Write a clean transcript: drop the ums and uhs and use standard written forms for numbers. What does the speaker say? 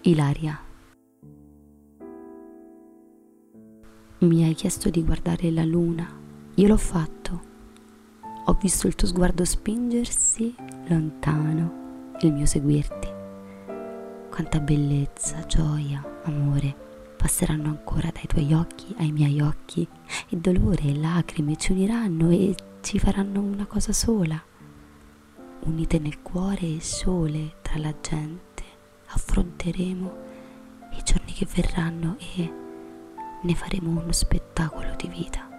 Ilaria, mi hai chiesto di guardare la luna, io l'ho fatto. Ho visto il tuo sguardo spingersi lontano, il mio seguirti. Quanta bellezza, gioia, amore passeranno ancora dai tuoi occhi ai miei occhi, e dolore e lacrime ci uniranno e ci faranno una cosa sola. Unite nel cuore e sole tra la gente affronteremo i giorni che verranno e ne faremo uno spettacolo di vita.